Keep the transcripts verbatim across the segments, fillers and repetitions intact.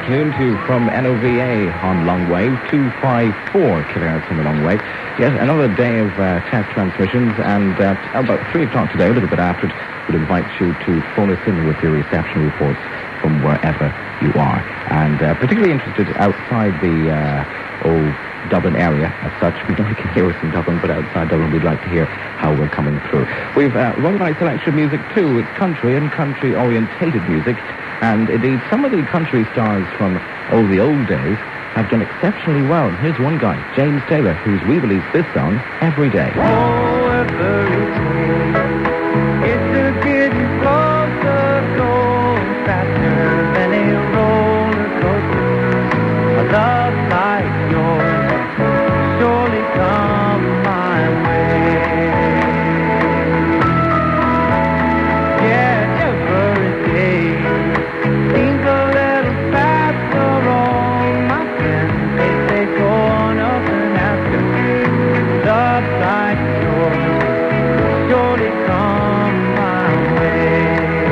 afternoon to you from N O V A on Longwave, two fifty-four kilohertz on the Longwave. Yes, another day of uh, test transmissions, and at about three o'clock today, a little bit after it, we'd invite you to phone us in with your reception reports from wherever you are. And uh, particularly interested outside the uh, old Dublin area as such. We know you can hear us in Dublin, but outside Dublin we'd like to hear how we're coming through. We've uh, run a nice selection of music too. It's country and country-orientated music, and indeed some of the country stars from oh, the old days have done exceptionally well. And here's one guy, James Taylor, who's re-released this song every day. Oh, every day, it's to get you closer, going faster than a roller coaster. A love like yours surely come my way. Yeah, every day seems a little faster on my friends. They say go on up and ask her. Love like yours surely come my way.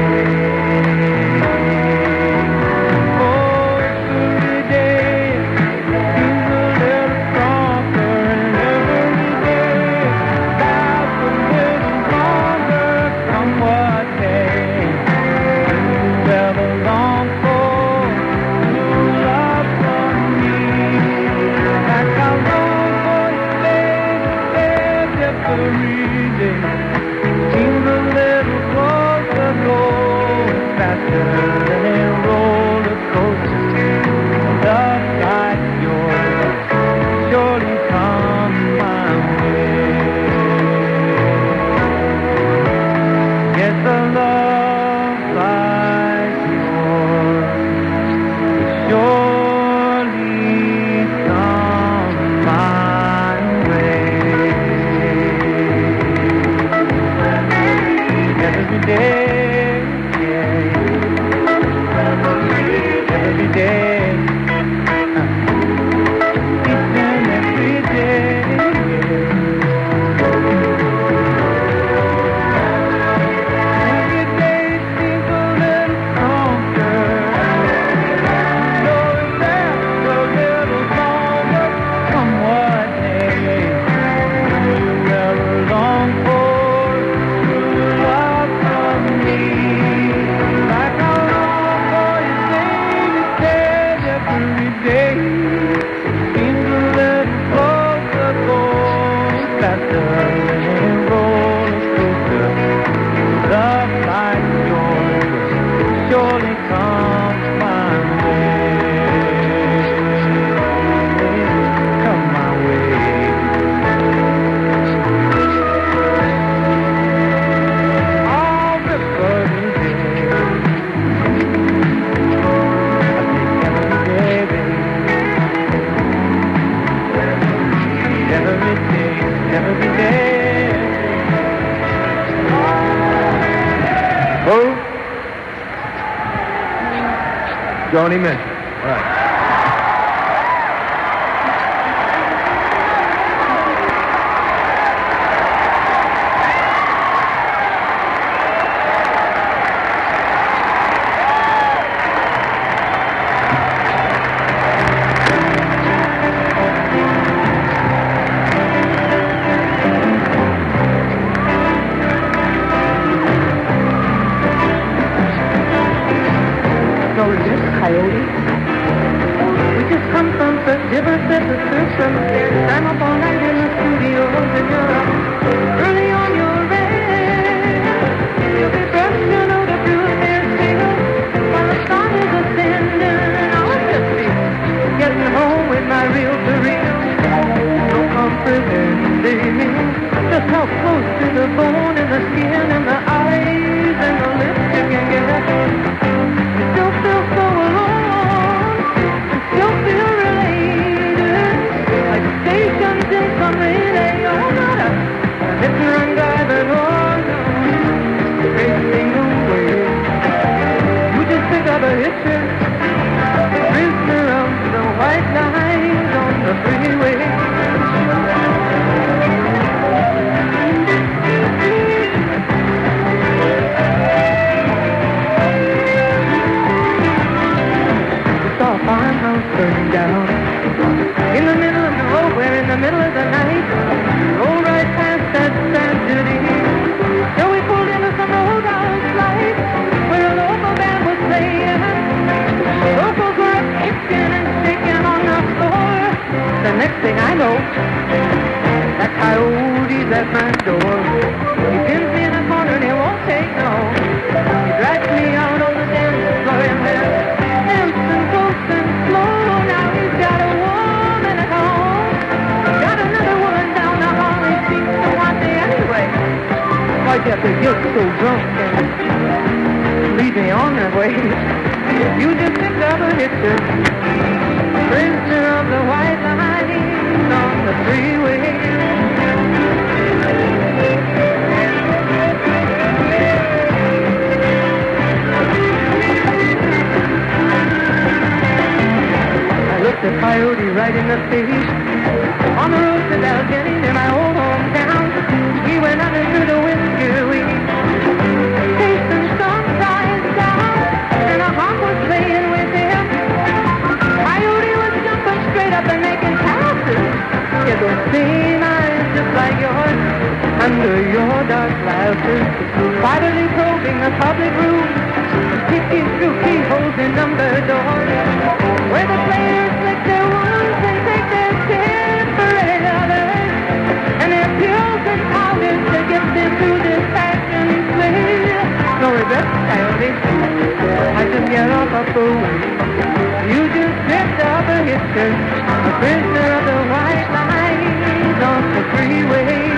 Oh, every day seems a little stronger, and every day lasts a little longer. Come what may, you ever long for true love from me, like I long for you, baby, every day seems a little closer, going faster than a roller coaster. Love like yours surely come my way. Yes, a love like yours surely come my way. Every day, yeah, every day, uh, each and every day, every day seems a little stronger, slowing down a little longer. Come what may, you ever long for true love from me, like I long for you, baby, said every day seems a little closer, going faster than a roller coaster. Love like yours surely comes my way. Come my way. All the burden days, I think every day, baby. Every day, every day. Who? Joni Mitchell. Right. So is this Coyote? We just come from such different sets of circumstances. I'm up all night in the studios and you're up early on your end. You'll be brushing over the Blueberry single while the sun is ascending. I'll just be getting home with my reel to reel. No comfort in living. Just how close to the bone and the skin and the eyes and the lips you can get. You still feel so alone, you still feel related, like next thing I know, that coyote's at my door. He pins me in a corner and he won't take no. He drags me out on the dance floor and they're dancing close and slow. Now he's got a woman at home, got another woman down the hall. He seems to want me anyway. Why do you have to get so drunk and lead me on that way? You just picked up a hitcher, prisoner of the white lines on the freeway. I looked the coyote right in the face on the road to Allegheny near my old hometown. He went out into the whiskey weed, tasting sunrise down, and a hawk was playing with him. Coyote was jumping straight up and making passes. He had those same eyes just like yours under your dark glasses, quietly probing the public room, peeking through keyholes in number doors, where the players lick their wounds and take their temporary lovers and their pills and powders to get them through this fashion play. No regrets, Coyote. I just get off a fool. You just picked up a hitcher, a prisoner of the white lines off the freeway.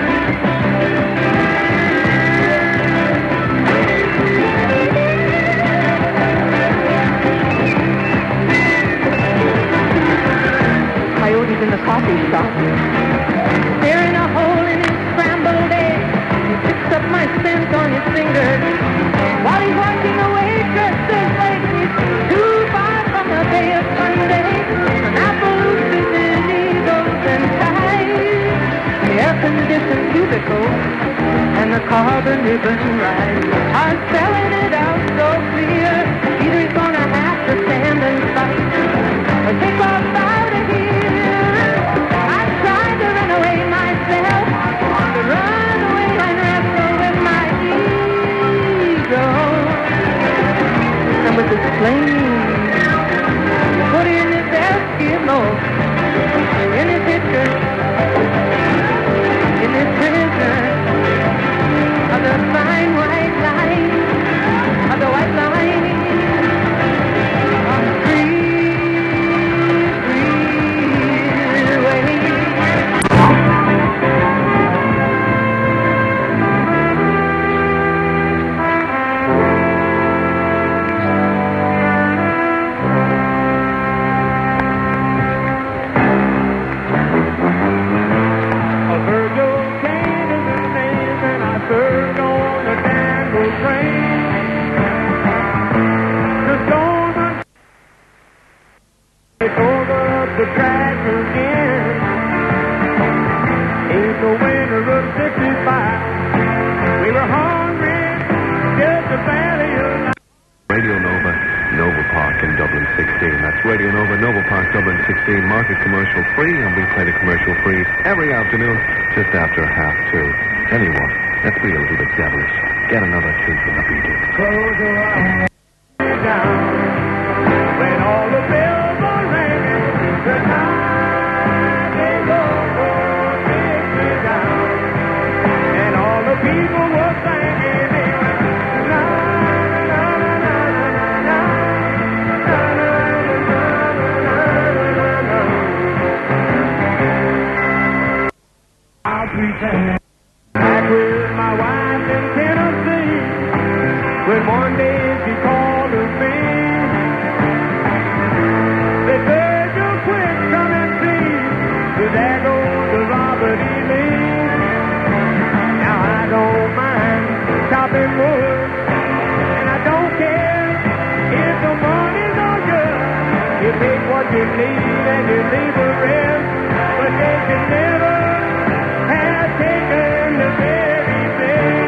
Coyote's in the coffee shop, staring a hole in his scrambled egg. He picks up my scent on his fingers while he's watching the waitresses like he's too far from the Bay of Sunday. An Appaloosa's in eagles and ties, the air-conditioned cubicle and the carbon ribbon ride are spelling it out so clear. Either he's gonna have to stand and fight or take off out of here. I tried to run away myself, to run away and wrestle with my ego. And with this flame, put in this Eskimo, in this picture, in this prison of the fine white line, of the white line, on the free, free way. I've heard your Canadian name and I've heard on the Danville train. The storm it's over the track again. In the winter of sixty-five, we were hungry, just a valley of Radio Nova, Nova Park in Dublin sixteen. That's Radio Nova, Nova Park, Dublin sixteen. Market commercial free, and we play the commercial free every afternoon just after half two. Tell you what, let's be a little bit devilish. Get another tune from the Beatles. close your eyes down. When all the bells are ringing, the night is over, takes me down. And all the people were singing, they went, na, na, na, na, na, na, na, na, na, na, na. I'll pretend back with my wife in Tennessee, when one day she called to me. They said, you quick, come and see, 'cause there goes the Robert E. Lee. Now I don't mind chopping wood, and I don't care if the money's no good. You take what you need and you leave the rest, but they should never have taken the very best.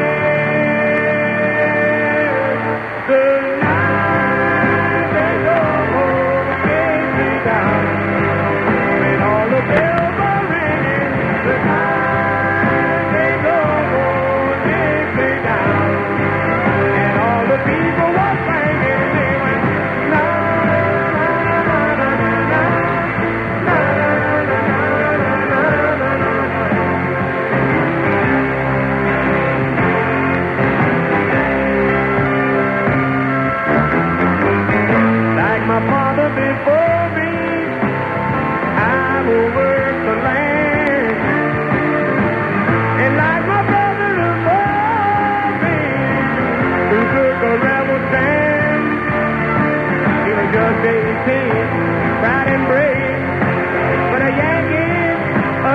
The night is over, takes me down. When all the bells are ringing, the night is over, takes me down. And all the people were singing, they went, na, na, na, na, na, na, na, na,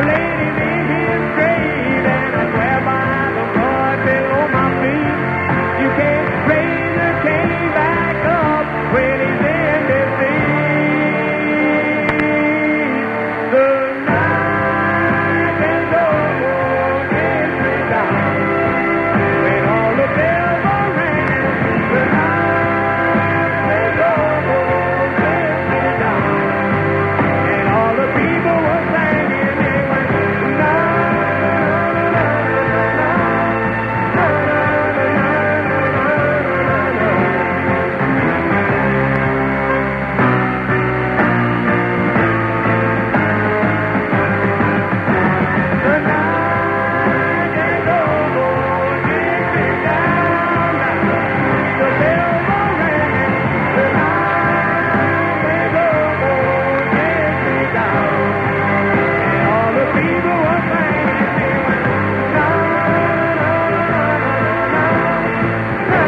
ladies in his grave, and I swear by the blood below my feet, you can't raise the cane back up when he's in defeat. The night is over, it's me down. When all the bells are ringing, the night is over, it's me down. And all the people were singing, they went, na, na, na, na, the night is over, it's me down now. The bells are ringing, the night is over, it's me down. And all the people were singing, they went, na, na, na, na, na,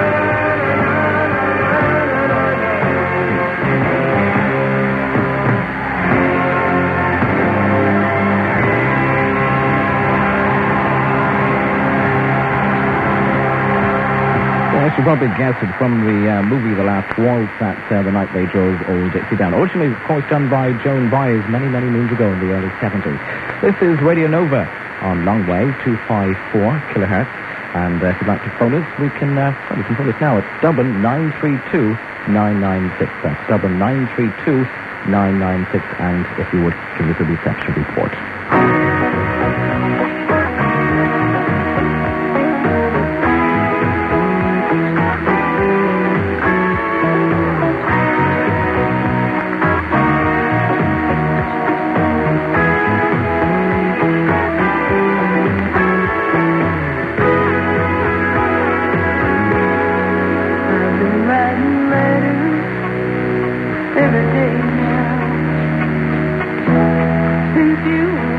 Well, as you probably guessed it from the uh, movie The Last Waltz, that uh, the night they drove Old Dixie down. Originally, of course, done by Joan Baez many, many moons ago in the early seventies. This is Radio Nova on Longwave, two fifty-four kilohertz. And uh, if you'd like to phone us, we can, uh, well, you can phone us now at Dublin nine three two, nine nine six. That's Dublin nine three two, nine nine six. And if you would, give us a reception report. I've been writing letters every day now since you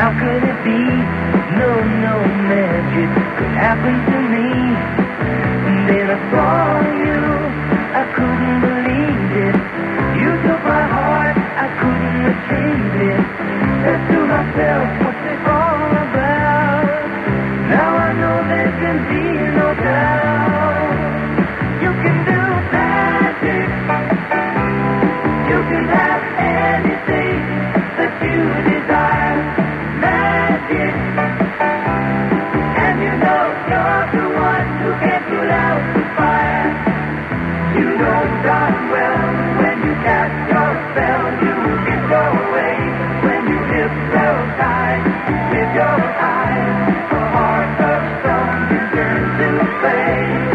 How could it be? No, no magic could happen to me. And then I saw you, I couldn't believe it. You took my heart, I couldn't retrieve it. Said to myself, what's it all about? Now I know there can be no doubt. You can do magic. You can have anything that you desire. Magic. And you know you're the one who can put out the fire. You know darn well when you cast your spell, you can go away. When you hypnotize with your eyes, a heart of stone you turn to flame.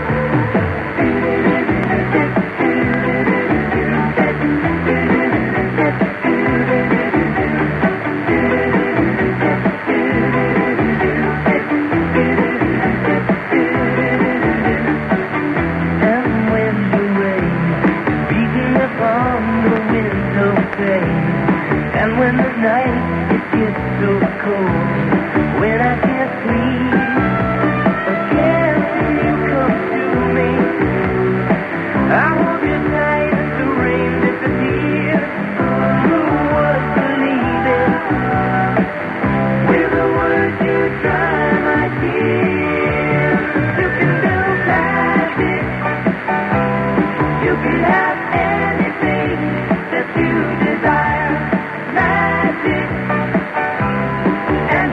And when the night it gets so cold, when I can't sleep, again you come to me. I hold you tight as the rain disappears. Who would believe it? With the words you dry my tears. You can do magic. You can have anything that you desire. Magic. And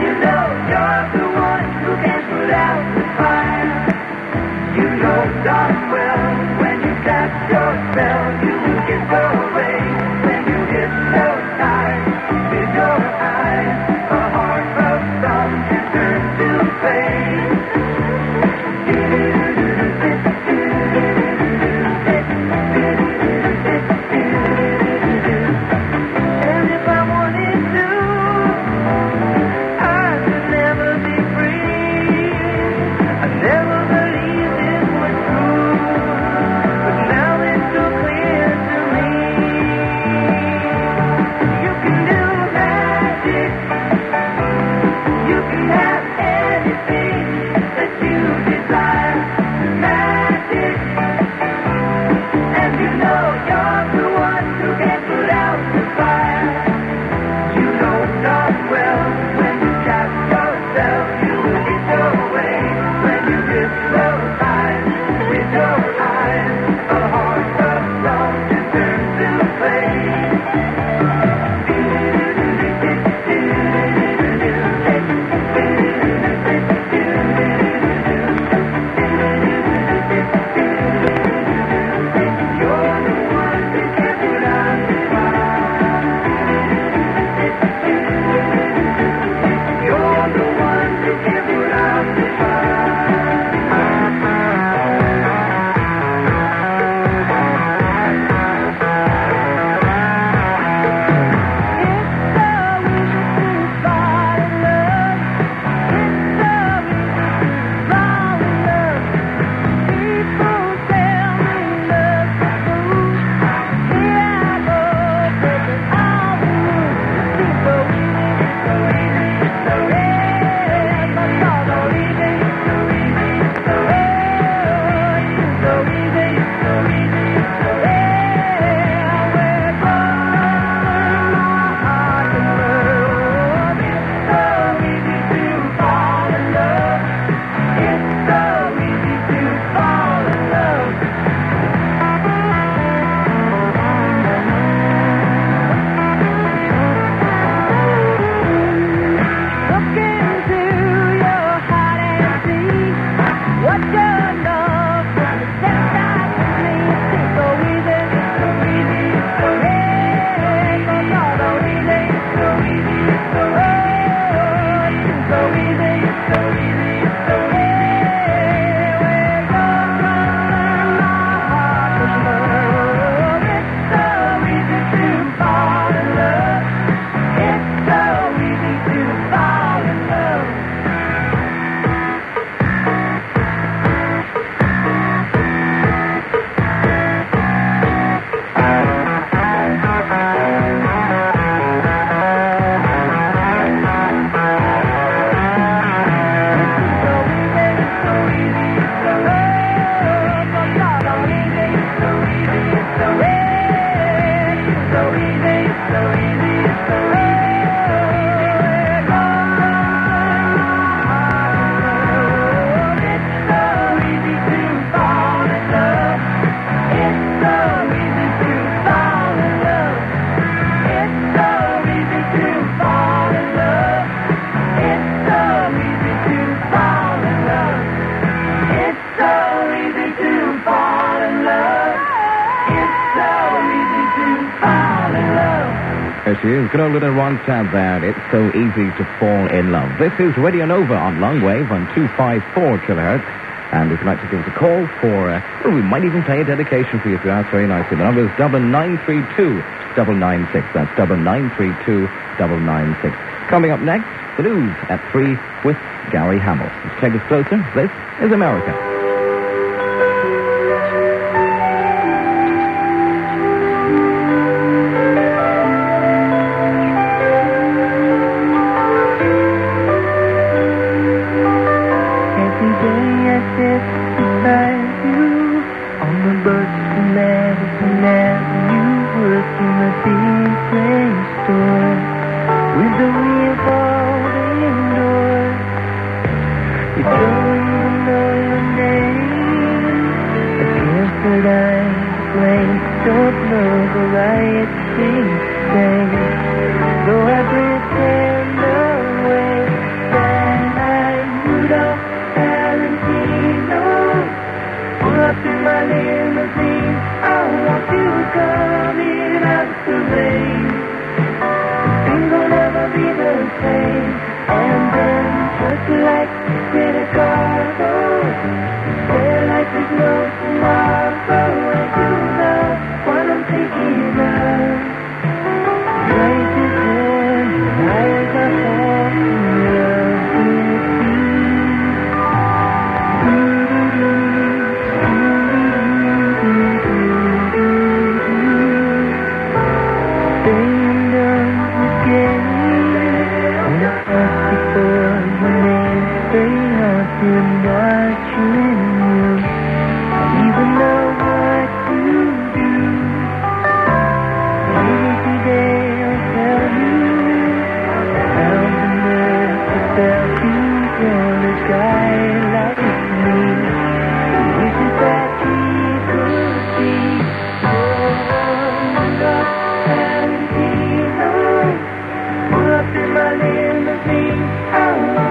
she is. Good old little one sound there. It's so easy to fall in love. This is Radio Nova on long wave on two fifty-four kilohertz. And if you'd like to give us a call for, uh, well, we might even play a dedication for you if you ask very nicely. The number is double nine three two double nine six. That's double nine three two double nine six. Coming up next, the news at three with Gary Hamill. Let's take us closer. This is America.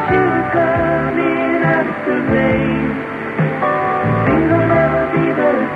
Things will never be the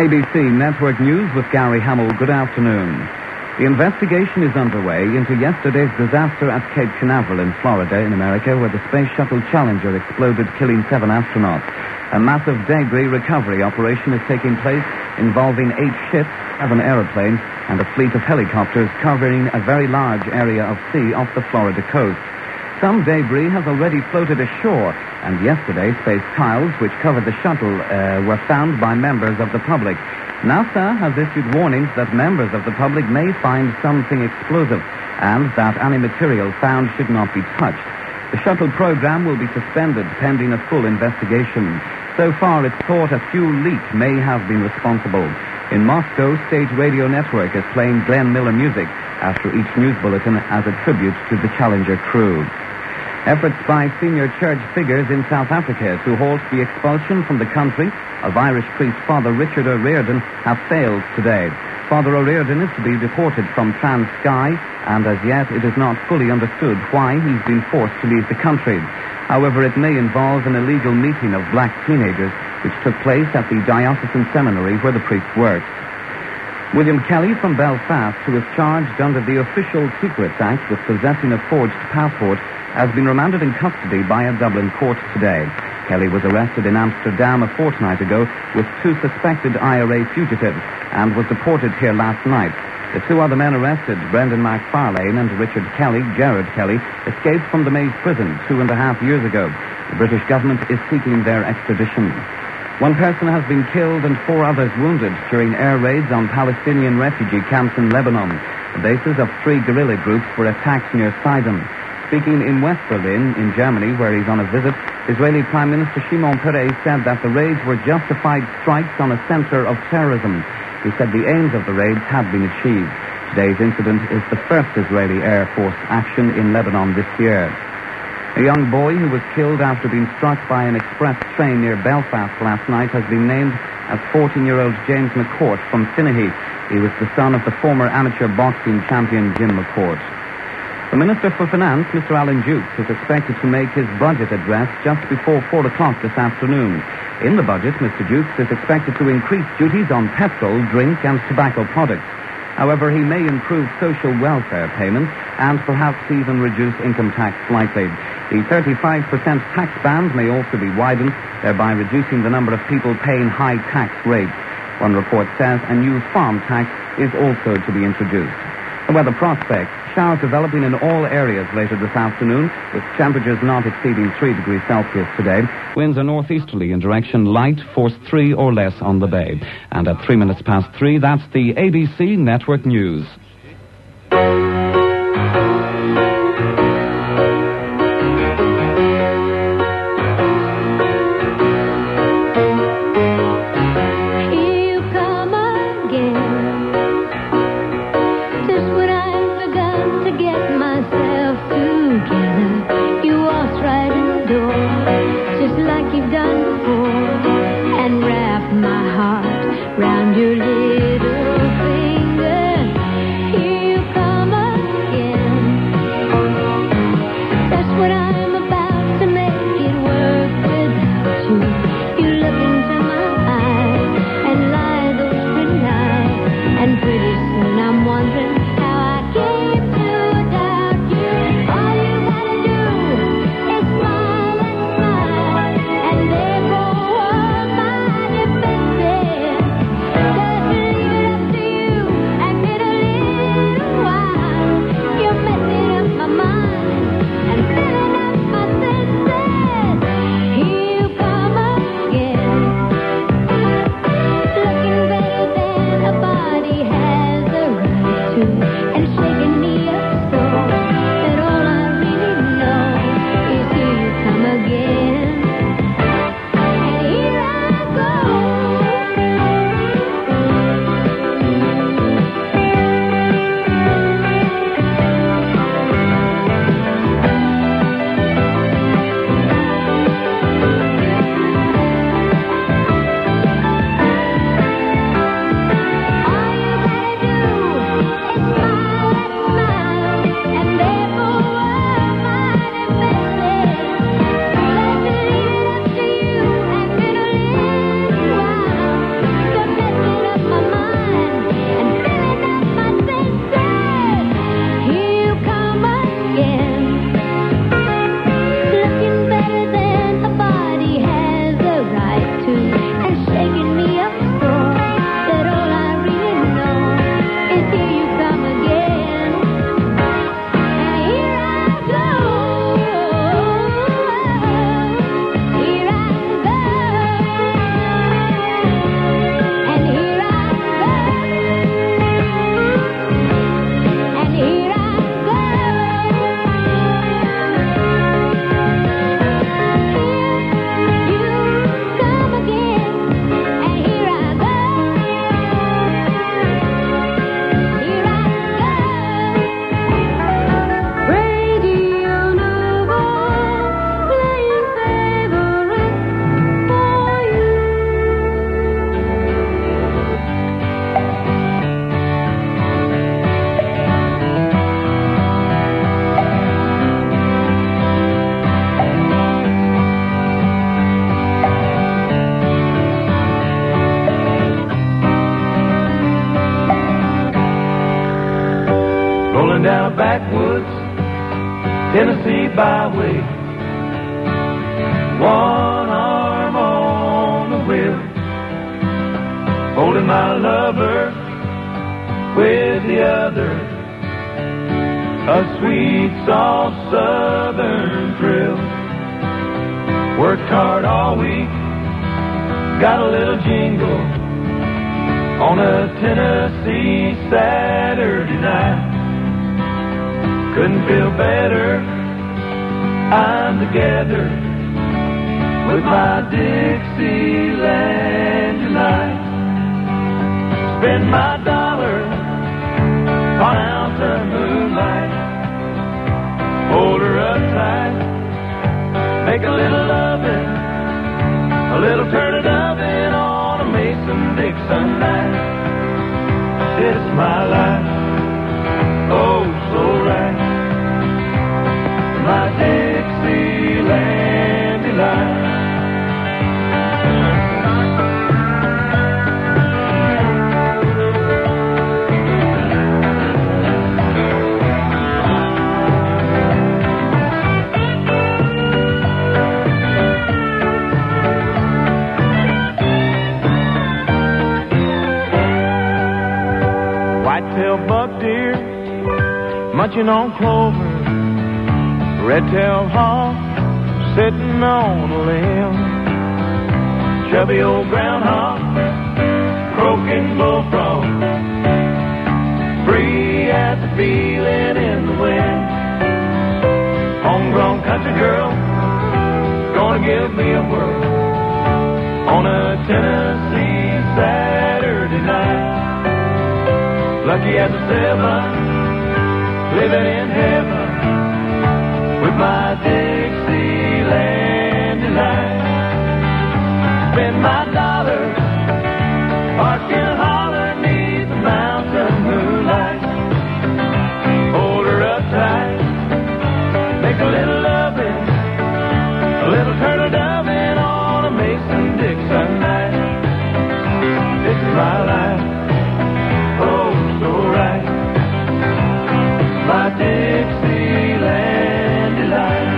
A B C Network News with Gary Hamill. Good afternoon. The investigation is underway into yesterday's disaster at Cape Canaveral in Florida, in America, where the Space Shuttle Challenger exploded, killing seven astronauts. A massive debris recovery operation is taking place involving eight ships, seven aeroplanes, and a fleet of helicopters covering a very large area of sea off the Florida coast. Some debris has already floated ashore, and yesterday space tiles which covered the shuttle uh, were found by members of the public. NASA has issued warnings that members of the public may find something explosive and that any material found should not be touched. The shuttle program will be suspended pending a full investigation. So far, it's thought a fuel leak may have been responsible. In Moscow, State Radio Network is playing Glenn Miller music after each news bulletin as a tribute to the Challenger crew. Efforts by senior church figures in South Africa to halt the expulsion from the country of Irish priest Father Richard O'Riordan have failed today. Father O'Riordan is to be deported from Transkei, and as yet it is not fully understood why he's been forced to leave the country. However, it may involve an illegal meeting of black teenagers, which took place at the diocesan seminary where the priest works. William Kelly from Belfast, who is charged under the Official Secrets Act with possessing a forged passport, has been remanded in custody by a Dublin court today. Kelly was arrested in Amsterdam a fortnight ago with two suspected I R A fugitives and was deported here last night. The two other men arrested, Brendan McFarlane and Richard Kelly, Gerard Kelly, escaped from the Maze prison two and a half years ago. The British government is seeking their extradition. One person has been killed and four others wounded during air raids on Palestinian refugee camps in Lebanon. The bases of three guerrilla groups were attacked near Sidon. Speaking in West Berlin, in Germany, where he's on a visit, Israeli Prime Minister Shimon Peres said that the raids were justified strikes on a center of terrorism. He said the aims of the raids have been achieved. Today's incident is the first Israeli Air Force action in Lebanon this year. A young boy who was killed after being struck by an express train near Belfast last night has been named as fourteen-year-old James McCourt from Finnehy. He was the son of the former amateur boxing champion Jim McCourt. The Minister for Finance, Mister Alan Dukes, is expected to make his budget address just before four o'clock this afternoon. In the budget, Mister Dukes is expected to increase duties on petrol, drink, and tobacco products. However, he may improve social welfare payments and perhaps even reduce income tax slightly. The thirty-five percent tax band may also be widened, thereby reducing the number of people paying high tax rates. One report says a new farm tax is also to be introduced. The weather prospects: showers developing in all areas later this afternoon, with temperatures not exceeding three degrees Celsius today. Winds are northeasterly in direction light, force three or less on the bay. And at three minutes past three, that's the A B C Network News. Round your little finger, Tennessee byway, one arm on the wheel, holding my lover with the other, a sweet, soft southern thrill. Worked hard all week, got a little jingle on a Tennessee Saturday night. Couldn't feel better, I'm together with my Dixieland tonight. Spend my dollar on ounce of moonlight, hold her up tight, make a little loving, a little turning oven on a Mason-Dixon night. It's my life, oh so right, my Dixieland delight. White-tailed buck deer munching on clover, red-tailed hawk sitting on a limb, chubby old groundhog croaking bullfrog, free as a feeling in the wind. Homegrown country girl gonna give me a whirl on a Tennessee Saturday night. Lucky as a seven, living in heaven with my Dixieland delight. Spend my dollar, park and holler neath the mountain moonlight. Hold her up tight, make a little loving, a little turn of doving on a Mason-Dixon night. This is my life, oh so right, my Dixieland delight.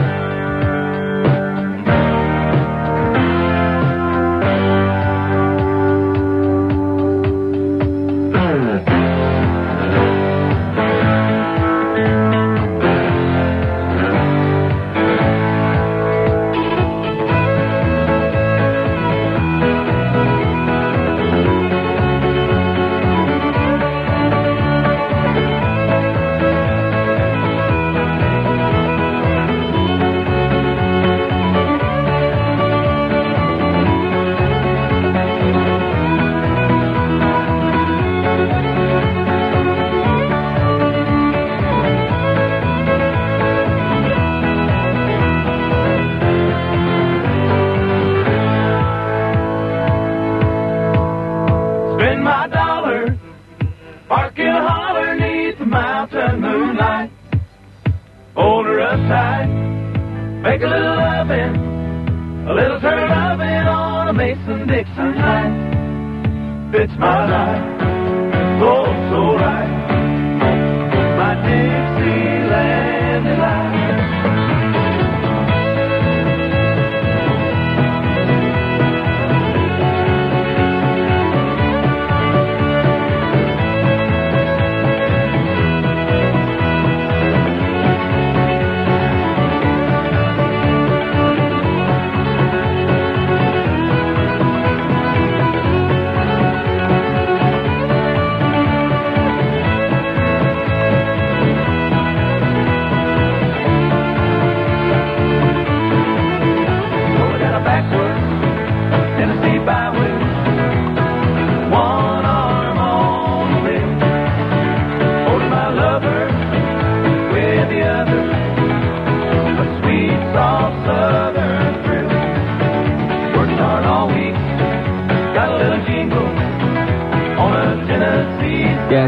Make a little loving, a little turn loving on a Mason-Dixon night. It's my life, so, so right, my Dixieland delight.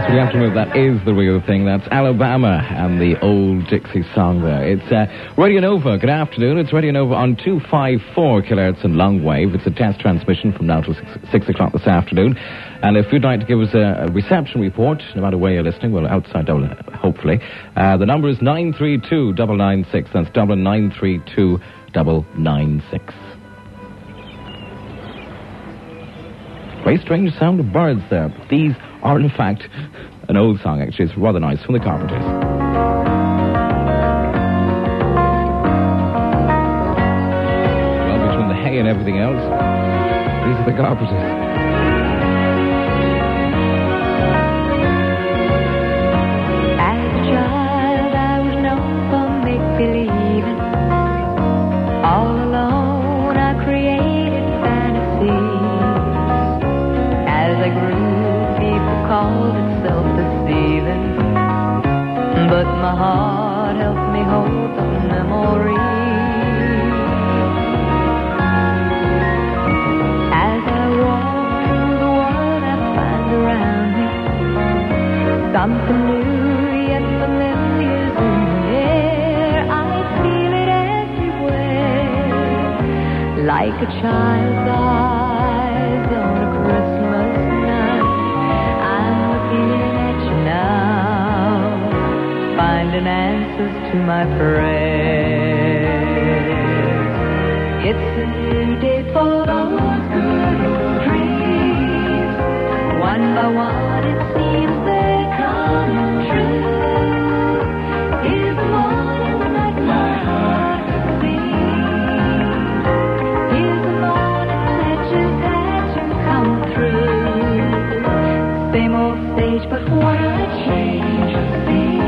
Yes, we have to move. That is the real thing. That's Alabama and the old Dixie song there. It's uh, Radio Nova. Good afternoon. It's Radio Nova on two fifty-four kilohertz and long wave. It's a test transmission from now till six, six o'clock this afternoon. And if you'd like to give us a, a reception report, no matter where you're listening, well, outside Dublin, hopefully, uh, the number is nine three two, nine nine six. That's Dublin nine three two, nine nine six. Very strange sound of birds there. But these are, in fact, an old song, actually. It's rather nice, from the Carpenters. Well, between the hay and everything else, these are the Carpenters. But my heart helped me hold the memory. As I walk through the world, I find around me something new yet familiar is in the air. I feel it everywhere, like a child's eyes on a Christmas night. I'm looking at you now, finding answers to my prayers. It's a new day for those good old dreams. One by one it seems they come true. Here's the morning that my heart has seen. Here's the morning that just had to come through. Same old stage, but what a change of scene.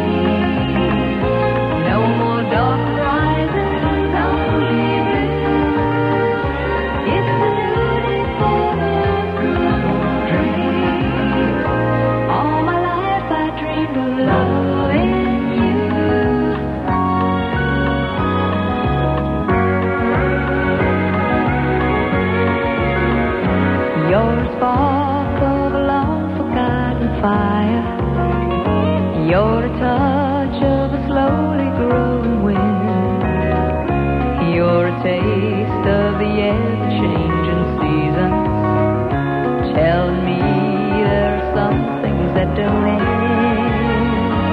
You're a touch of a slowly growing wind. You're a taste of the ever-changing seasons, telling me there are some things that don't end.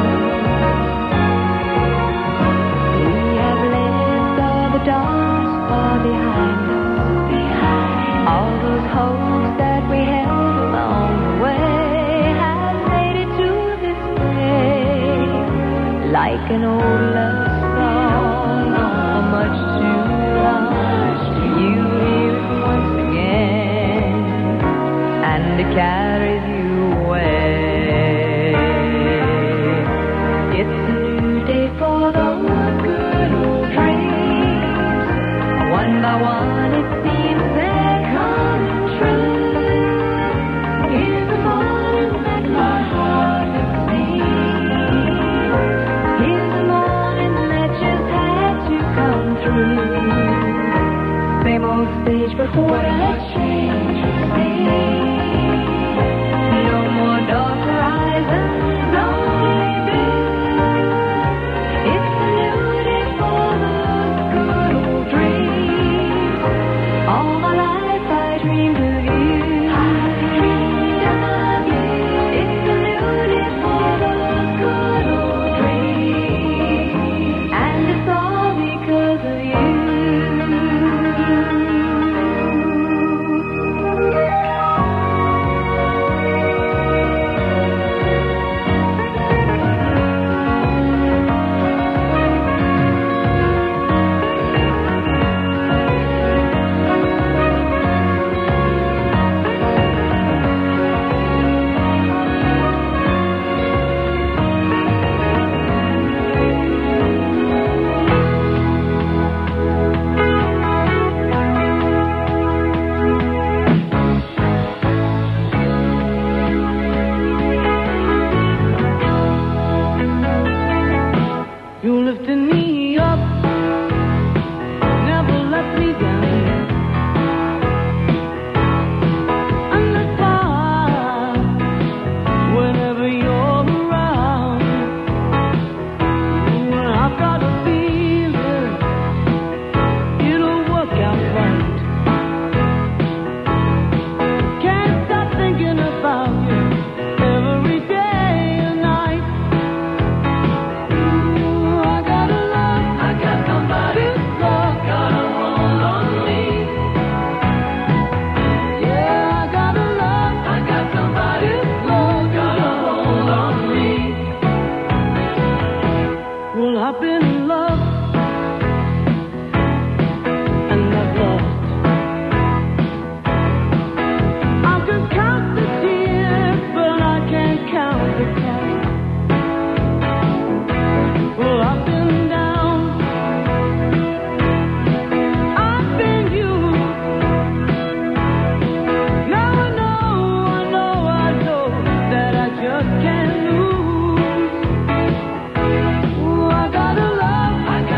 We have left all the darkness far behind us, behind all those hopes that we held along the way. Like an old love song, not much too long. You hear it once again, and it carries you away. It's a new day for those good old dreams. One by one it seems they come true. Here's the morning that my heart has seen. Same old stage, but what a change of scene. No more dark horizons, only blue. It's a new day for those good old dreams. All my life I dreamed of you. I dreamed of you. It's a new day for those good old dreams, and it's all because of you. got a feeling it'll work out right. Can't stop thinking about you every day and night. Ooh, I got a love, I got somebody love, got a hold on me. Yeah, I got a love, I got somebody love, got a hold on me. Well, I've been in love and I've lost. I can count the tears, but I can't count the cost. Well, I've been down, I've been used. Now I know, I know, I know that I just can't lose. Ooh, I got a love, I got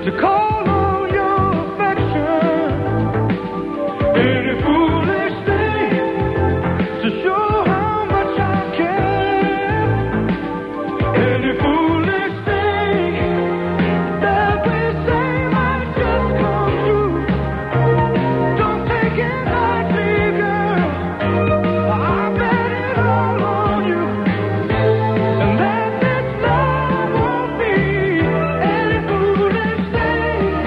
to call on your affection. Any foolish thing to show how much I care. Any foolish thing that we say might just come true. Don't take it lightly, girl. I bet it all on you. And that this love won't be any foolish thing.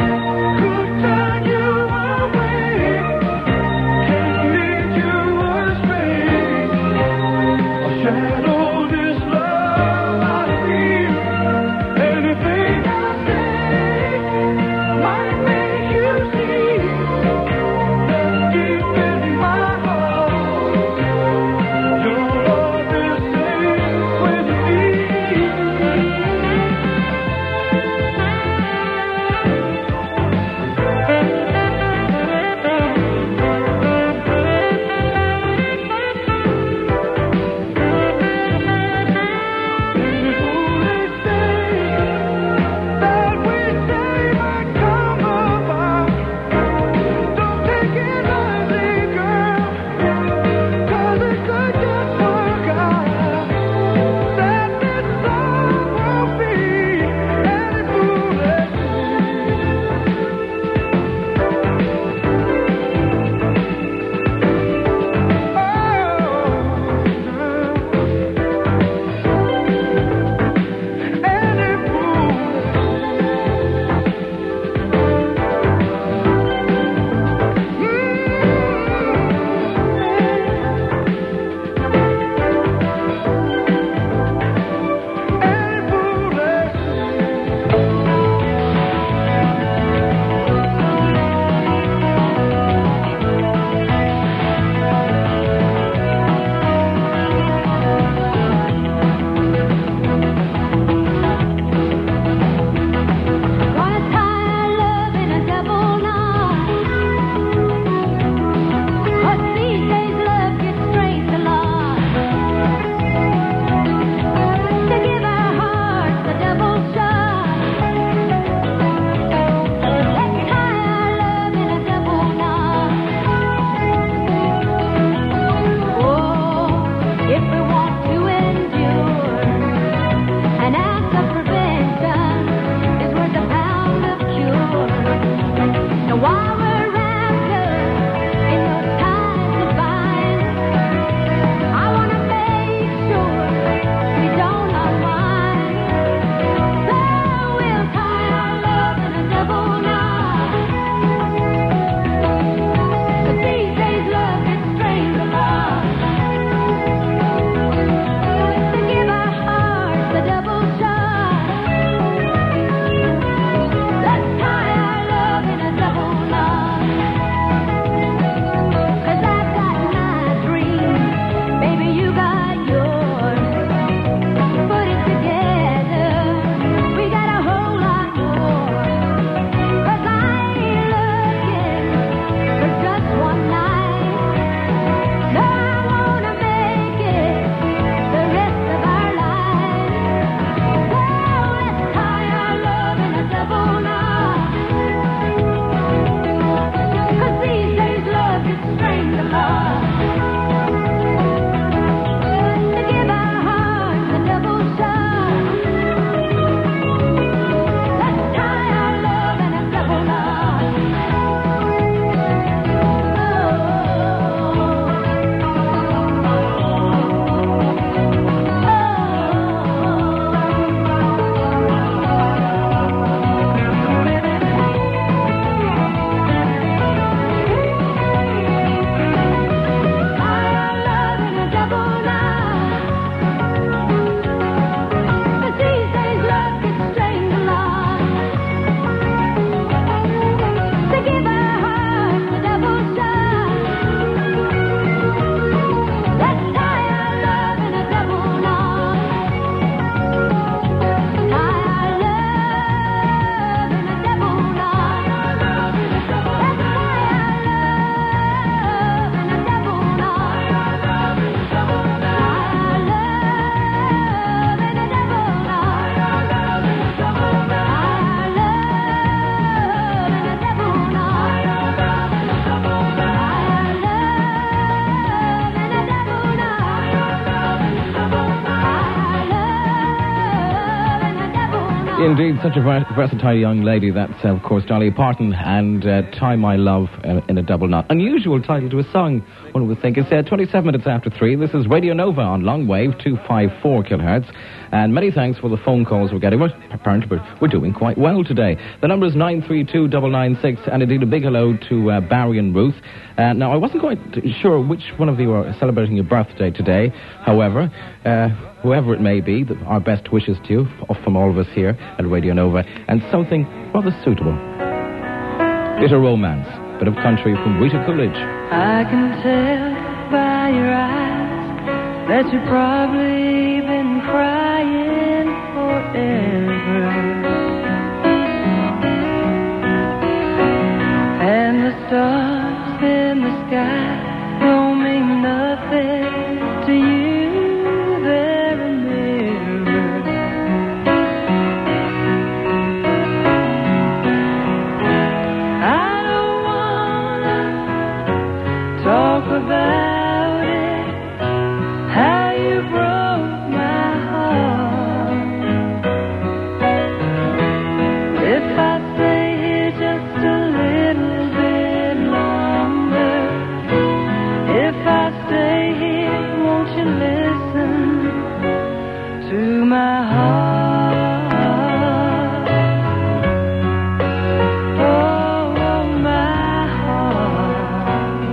Indeed, such a ver- versatile young lady. That's, uh, of course, Dolly Parton and uh, Tie My Love uh, in a Double Knot. Unusual title to a song, one would think. It's uh, twenty-seven minutes after three. This is Radio Nova on long wave, two fifty-four kilohertz. And many thanks for the phone calls we're getting. Well, apparently we're, we're doing quite well today. The number is nine three two nine nine six, and indeed a big hello to uh, Barry and Ruth. Uh, now, I wasn't quite sure which one of you are celebrating your birthday today. However, uh, whoever it may be, the, our best wishes to you f- from all of us here at Radio Nova, and something rather suitable. Bit of romance, bit of country from Rita Coolidge. I can tell by your eyes that you've probably been crying forever. And the stars in the sky don't mean nothing to you. They're a mirror. I don't wanna talk about it, how you broke my heart. If I stay here just a little bit longer, if I stay here, won't you listen to my heart? Oh, my heart.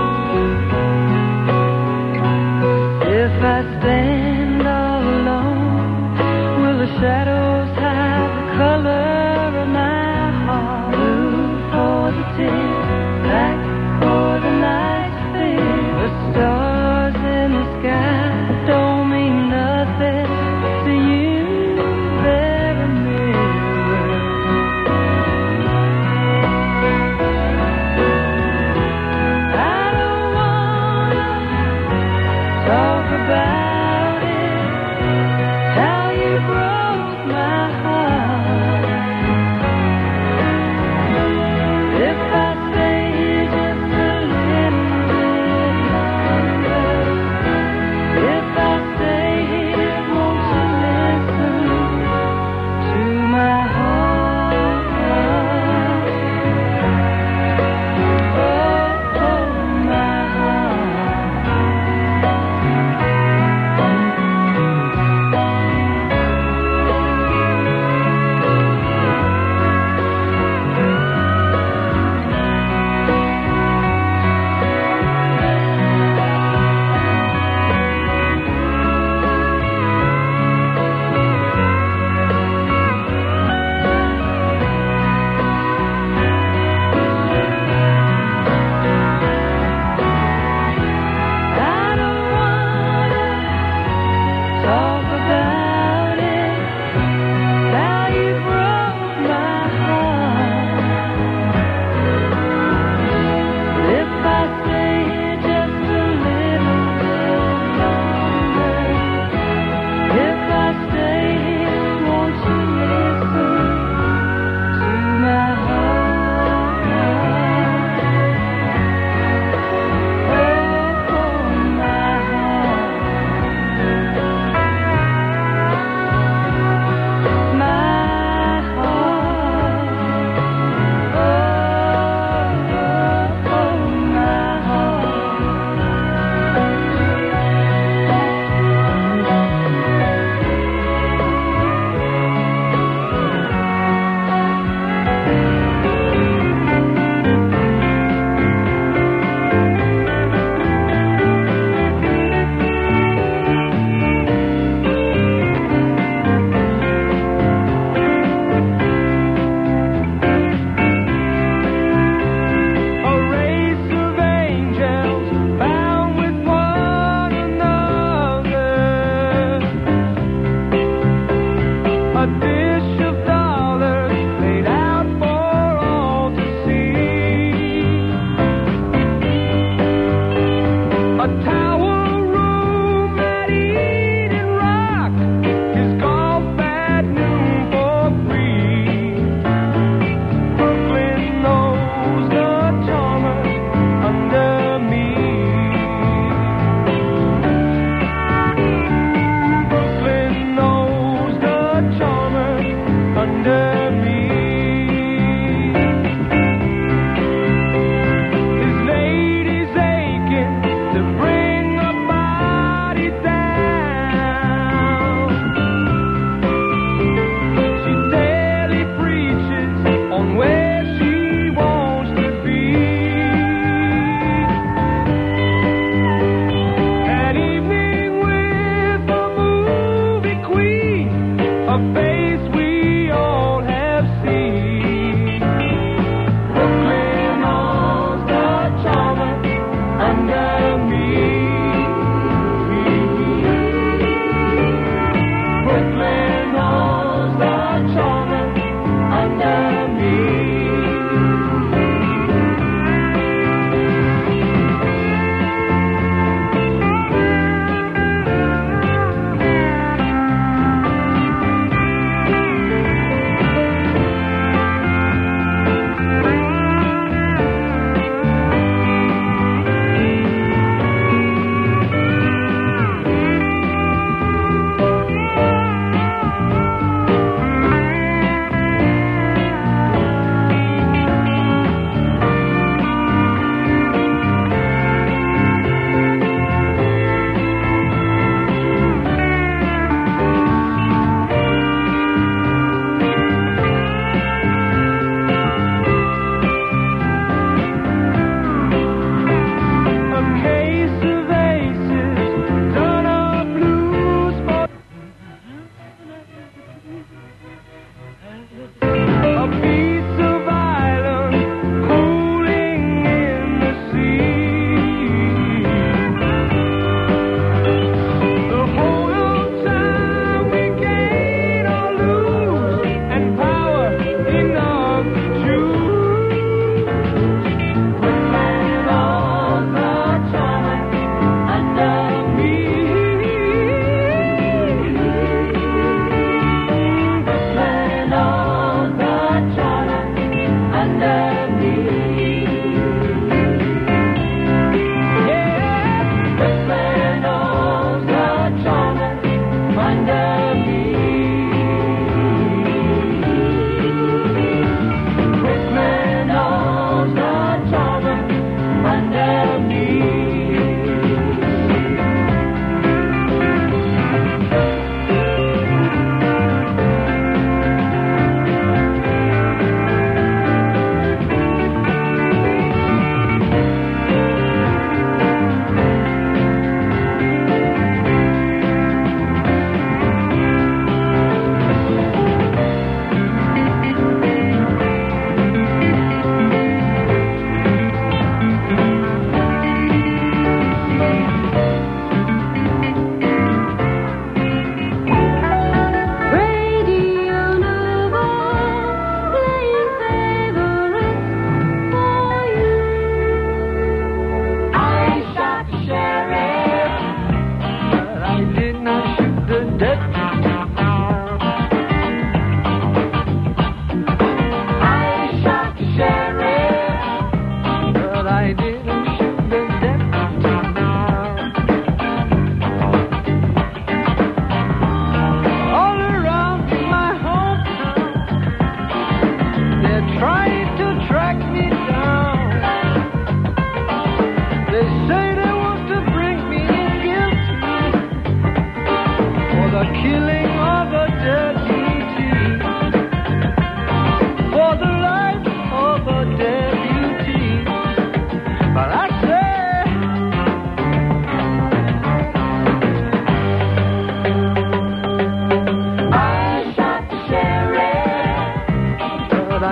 If I stand all alone, will the shadows hide the color of my heart? Blue for the tears, black for the night's fear. The stars in the sky don't mean nothing to you. They're a mirror. I don't wanna talk about it, how you broke my heart. If I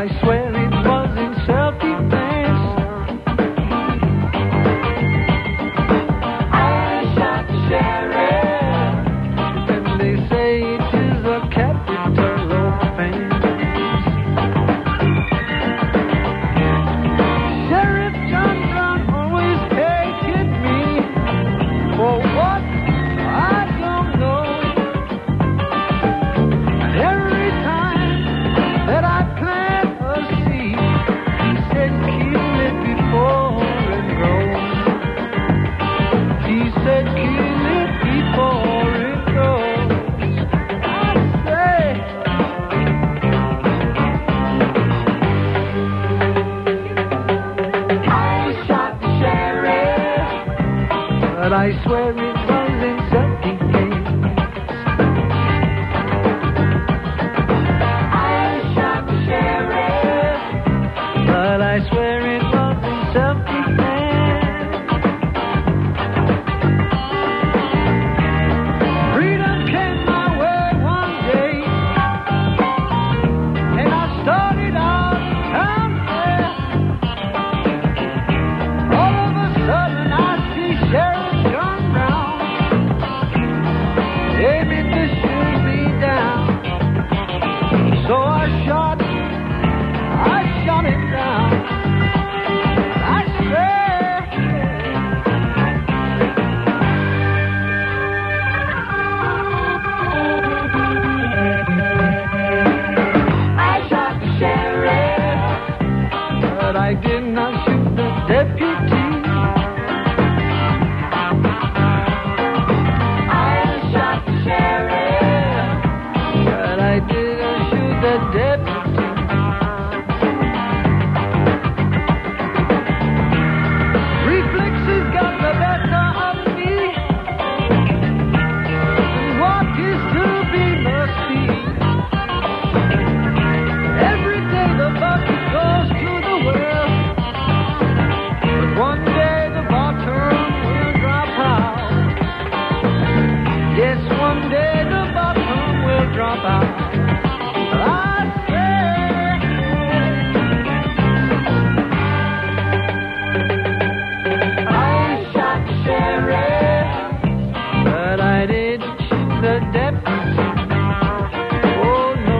I swear it was in self-defense. I shot the sheriff, and they say it is a capital offense. Sheriff John Brown always hated me for what I don't know. And every time that I plant a seed, he said kill it before it grows. He said kill it before it grows. I say I shot the sheriff, but I swear it was in self-defense. I shot the sheriff, but I swear it was in self-defense. Freedom came my way one day, and I started out down there. All of a sudden I see Sheriff John Brown aiming to shoot me down. So I shot, I shot him down. I swear. I shot the sheriff, but I did not shoot the deputy. I shot the sheriff, but I didn't shoot the deputy. Reflexes got the better of me, and what is to be must be. Every day the bucket goes to the well, but one day the bottom will drop out. Yes, one day the bottom will drop out. I say I shot the sheriff, but I didn't shoot the deputy. Oh no,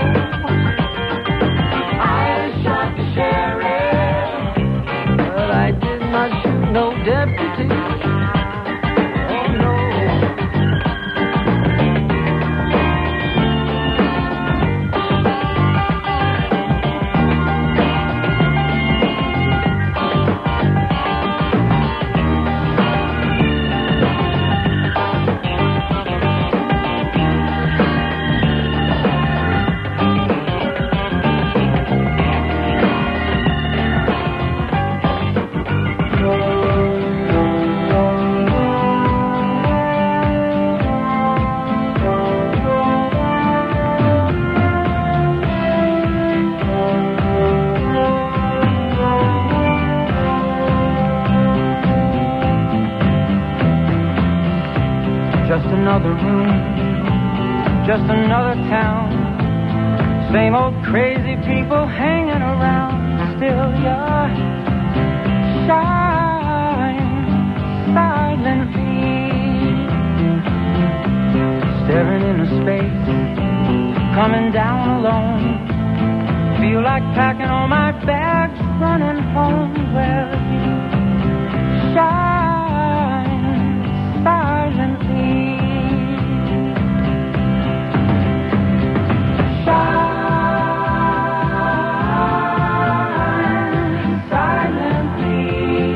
I shot the sheriff, but I did not shoot no deputy. Oh no. Just another room, just another town. Same old crazy people hanging around. Still you're shine silently, staring into space, coming down alone. Feel like packing all my bags, running home. Where you shine silently. Shine silently.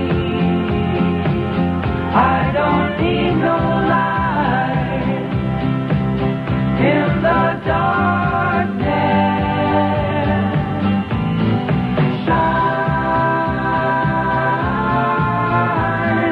I don't need no light in the darkness. Shine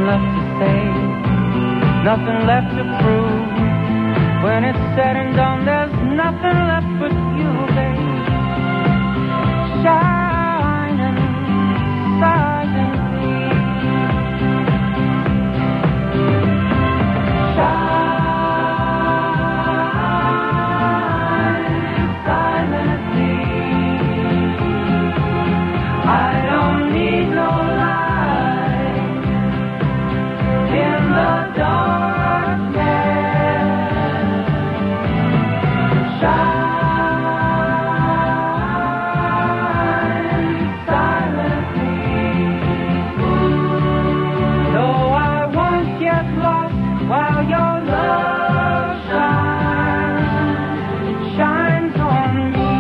left to say, nothing left to prove. When it's said and done, there's nothing left but you, babe. Shining silently. Shine silently. I don't need no light in the darkness. Shine silently. Though I once get lost while your love shines, shines on me.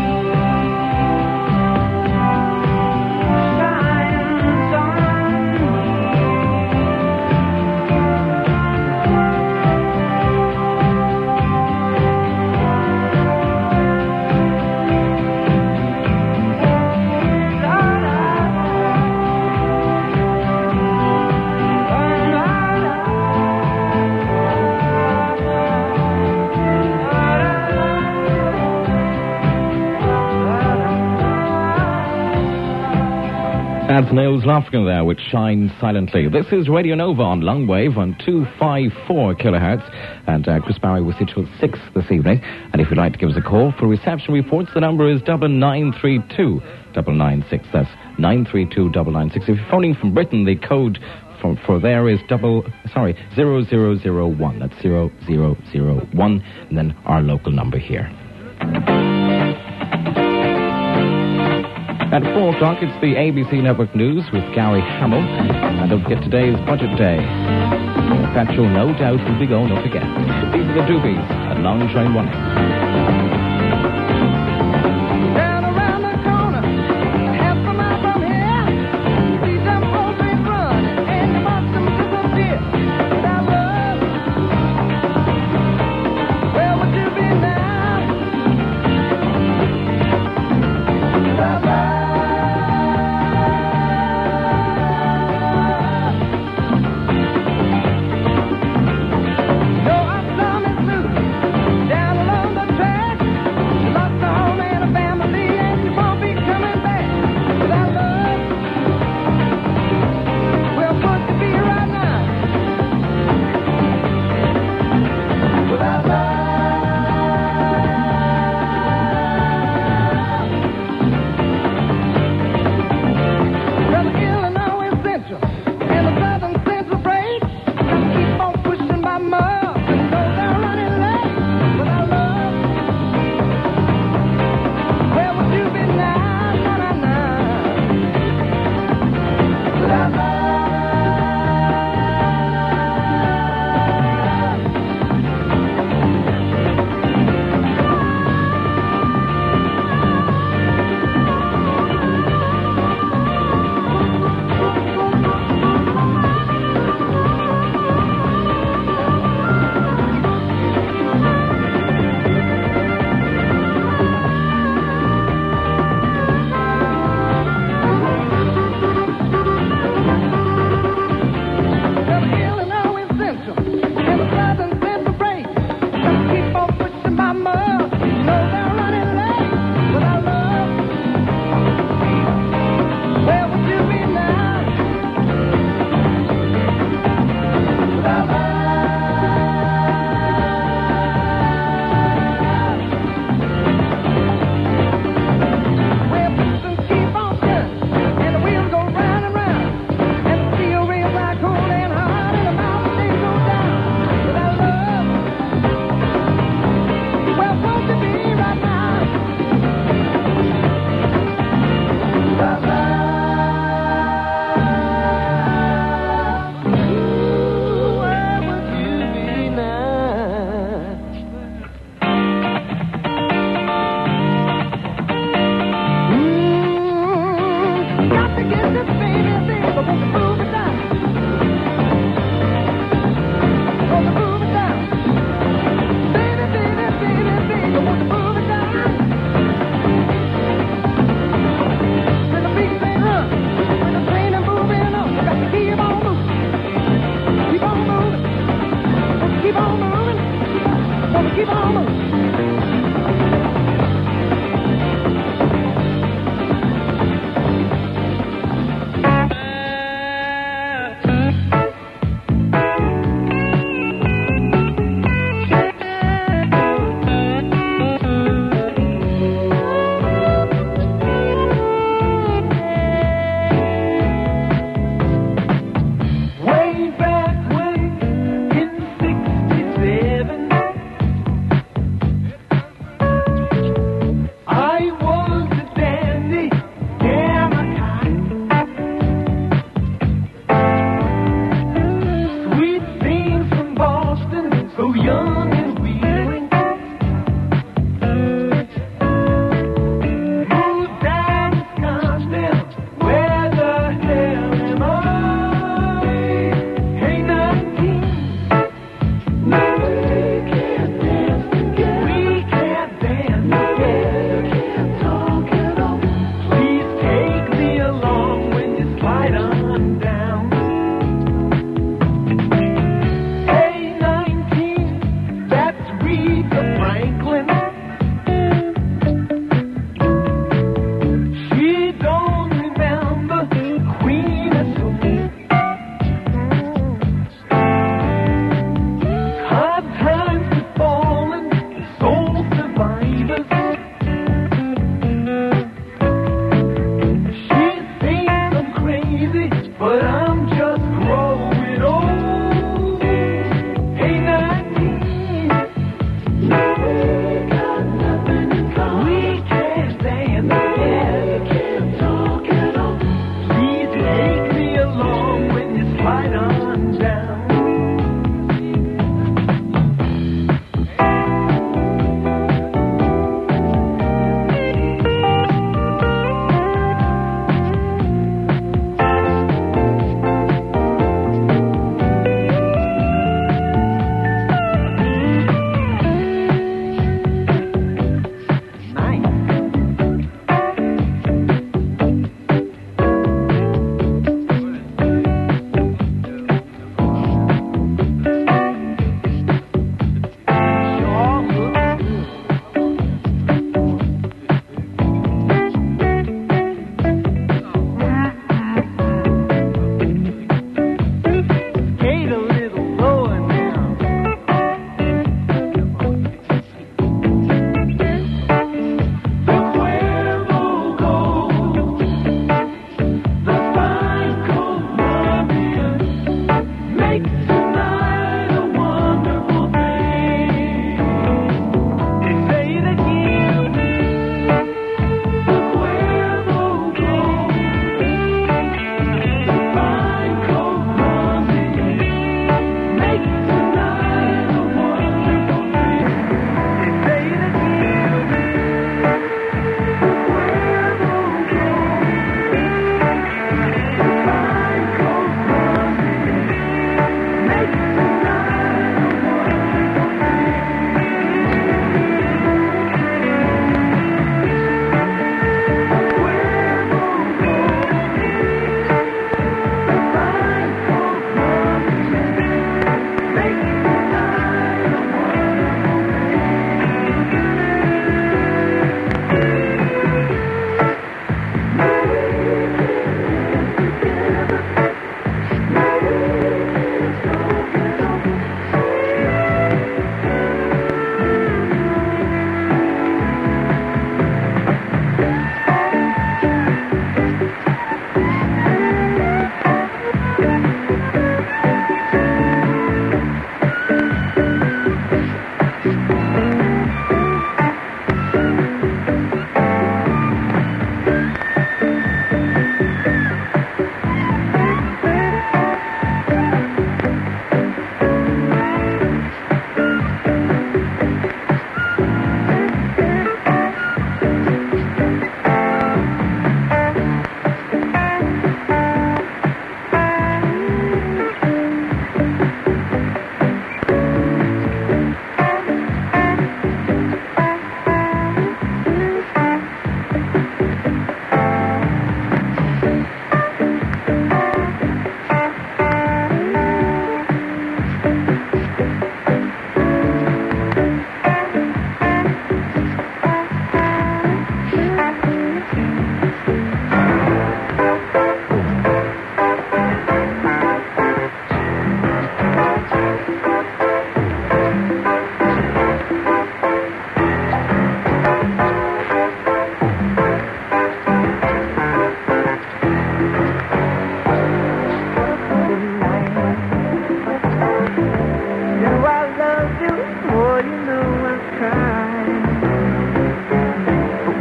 Shines on me. That's Niels Lofgren there with Shine Silently. This is Radio Nova on long wave on two fifty-four kilohertz. And uh, Chris Barry with you till six this evening. And if you'd like to give us a call for reception reports, the number is double nine three two double nine six. That's nine three two double nine six. If you're phoning from Britain, the code for, for there is double, sorry, zero zero zero one. That's zero zero zero one. And then our local number here. At four o'clock, it's the A B C Network News with Gary Hamill. And don't forget today's Budget Day. That you'll no doubt will be going up again. These are the Doobies at Long Train Running. Down around the corner, half a mile from here, see them poultry running, and you want them to disappear. Without love, where would you be now? Without love. No, I'm coming through, down along the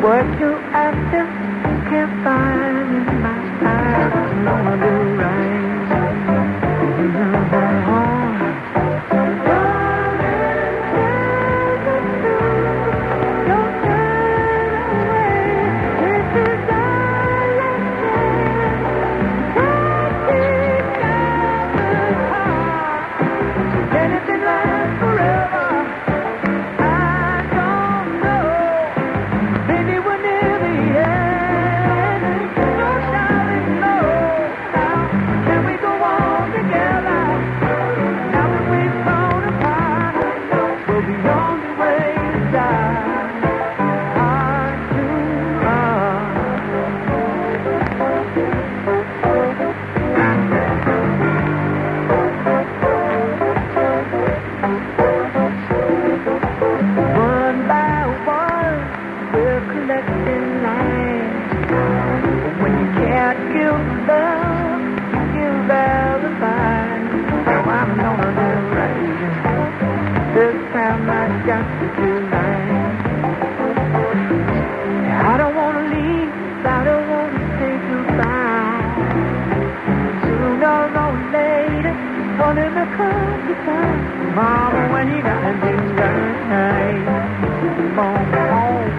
What you after can't find in my eyes. I'm gonna do right. Mama, when you gotta do right, come on home.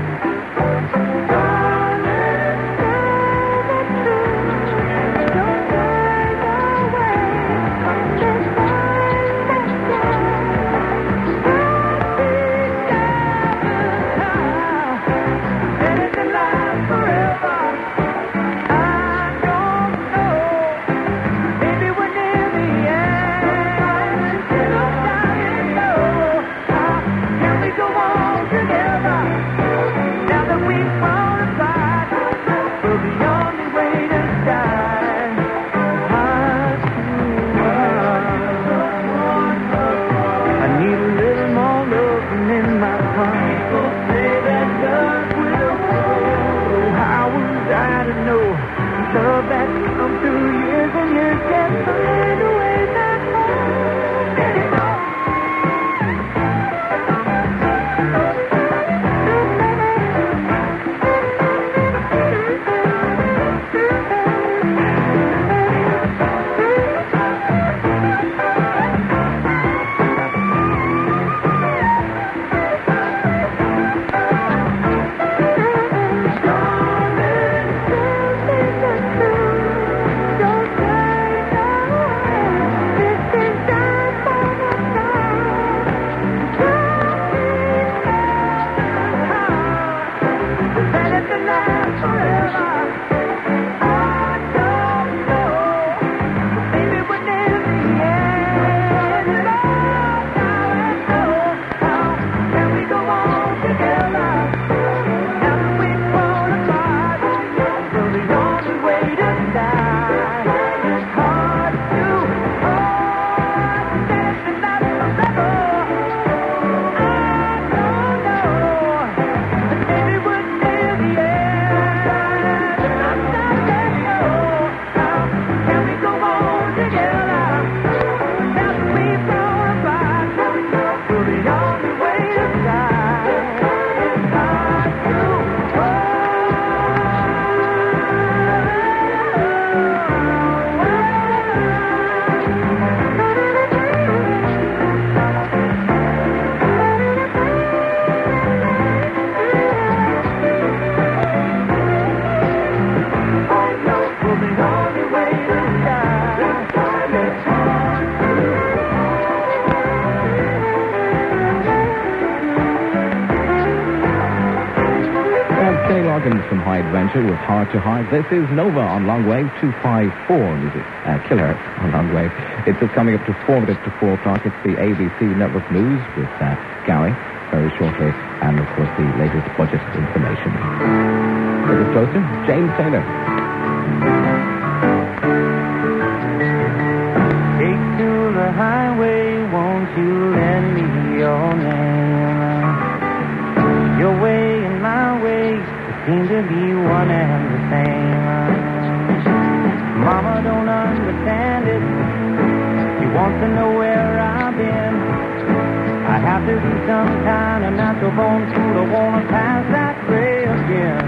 From High Adventure with Heart to Heart. This is Nova on Longwave two five four music. Uh, Killer on Longwave. It's just coming up to four minutes to four o'clock. It's the A B C Network News with uh, Gary very shortly, and of course the latest budget information. A little closer, James Taylor. Take to the highway, won't you lend me your name? Your way and my way seem to be one and the same. Mama don't understand it. She wants to know where I've been. I have to be some kind of natural born fool. I wanna pass that way again.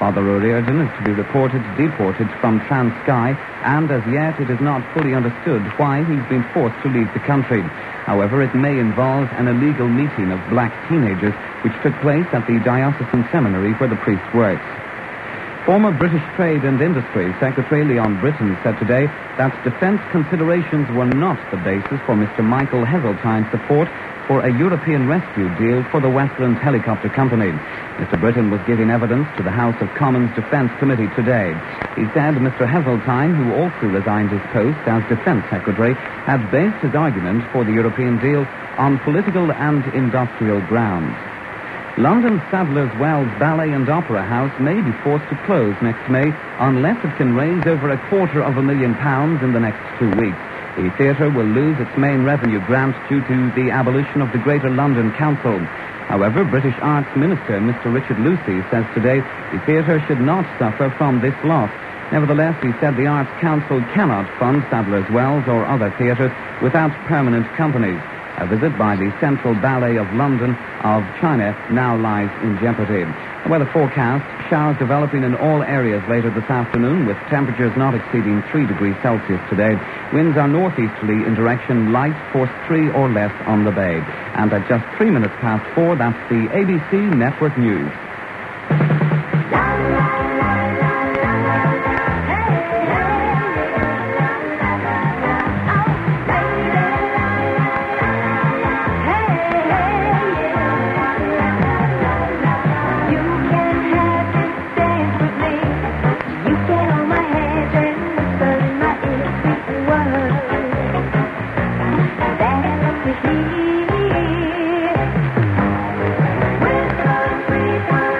Father O'Riordan is to be reported deported from Transky, and as yet it is not fully understood why he's been forced to leave the country. However, it may involve an illegal meeting of black teenagers which took place at the diocesan seminary where the priest works. Former British Trade and Industry Secretary Leon Britton said today that defence considerations were not the basis for Mister Michael Heseltine's support for a European rescue deal for the Westland Helicopter Company. Mister Britton was giving evidence to the House of Commons Defence Committee today. He said Mister Heseltine, who also resigned his post as Defence Secretary, had based his argument for the European deal on political and industrial grounds. London Sadler's Wells Ballet and Opera House may be forced to close next May unless it can raise over a quarter of a million pounds in the next two weeks. The theatre will lose its main revenue grant due to the abolition of the Greater London Council. However, British Arts Minister Mister Richard Lucy says today the theatre should not suffer from this loss. Nevertheless, he said the Arts Council cannot fund Sadler's Wells or other theatres without permanent companies. A visit by the Central Ballet of London of China now lies in jeopardy. The weather forecast, showers developing in all areas later this afternoon with temperatures not exceeding three degrees Celsius today. Winds are northeasterly in direction light, force three or less on the bay. And at just three minutes past four, that's the A B C Network News. With the free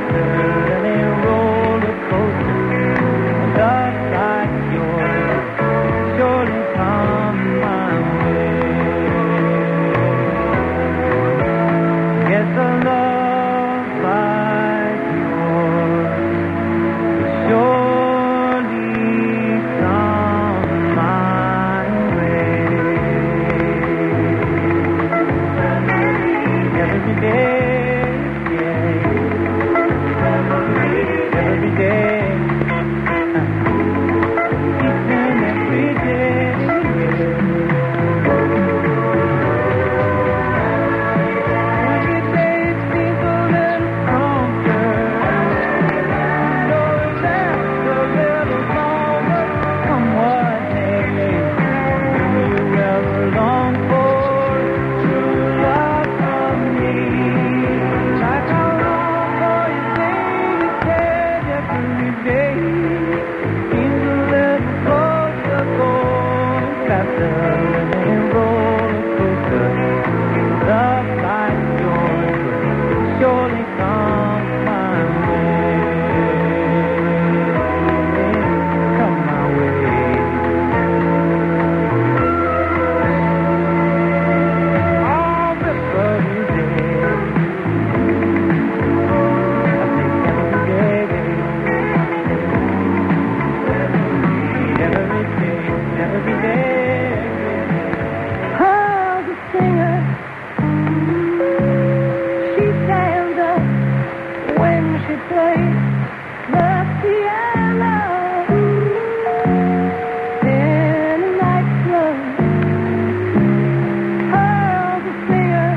faster than a roller coaster. Love like yours surely come my way. Yes, a love like yours surely come my way. Every day, yeah. Every day. Each and every day, yeah. Every day seems a little stronger. Knowing that's a little longer. Come what may, do you ever long for true love from me? Like I long for your daily care every day. Seems a little closer, going faster than a roller coaster. Love like yours will surely come my way. Come my way. All the every day. I think every day. Every day, every day. Oh, the singer, she stands up when she plays the piano in a nightclub. Oh, the singer,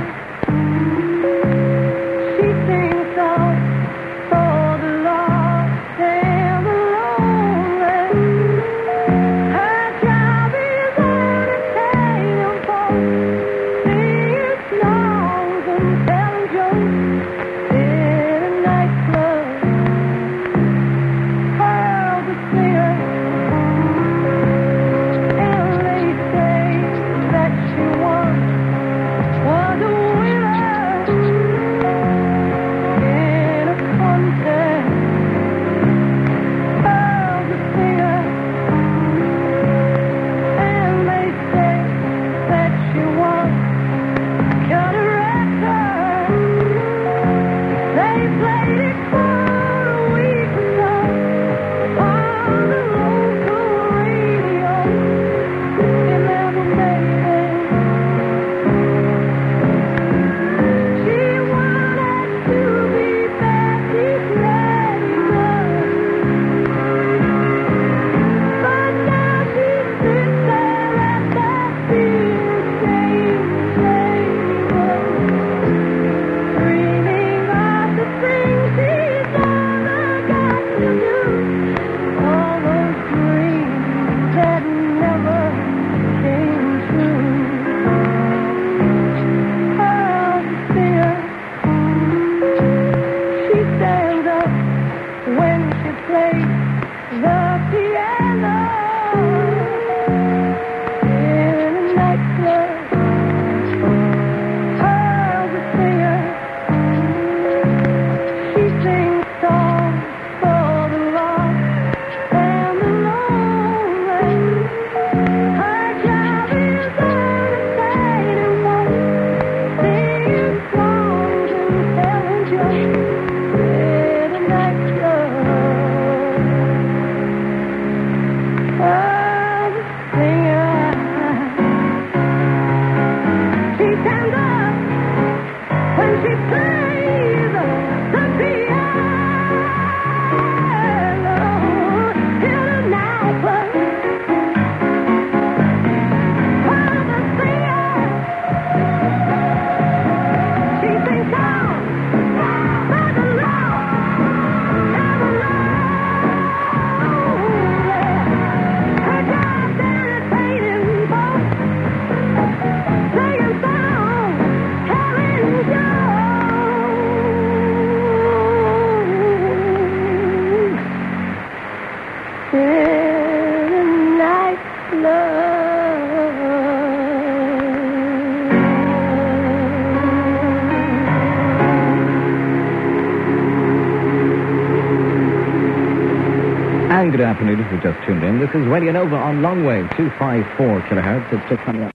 she sings songs for the lost and the lonely. Her job is entertaining folks, singing songs and telling jokes in a nightclub. Oh, the singer, and they say that she once was a winner in a contest. Oh, the singer. And they say that she once got a record. They played it for a week or so on the local radio. It never made it. She wanted to be Betty's neighbor. But now she sits there at that big stage table, dreaming of the things she's never got to do. All those dreams that never came true. Oh, the singer, she stands up when she plays the piano in a nightclub. Oh, the singer, she sings songs for the lost and the lonely. Her job is entertaining folks, singing songs and telling jokes in a nightclub. Oh, the singer, she stands up when she plays the piano in a nightclub. Oh, the singer, she sings songs for the lost and the lonely. Her job's entertaining folks, singing songs, telling jokes in a nightclub. And good afternoon if you just tuned in. This is Radio Nova on Longwave, two fifty-four kilohertz. It's just coming up.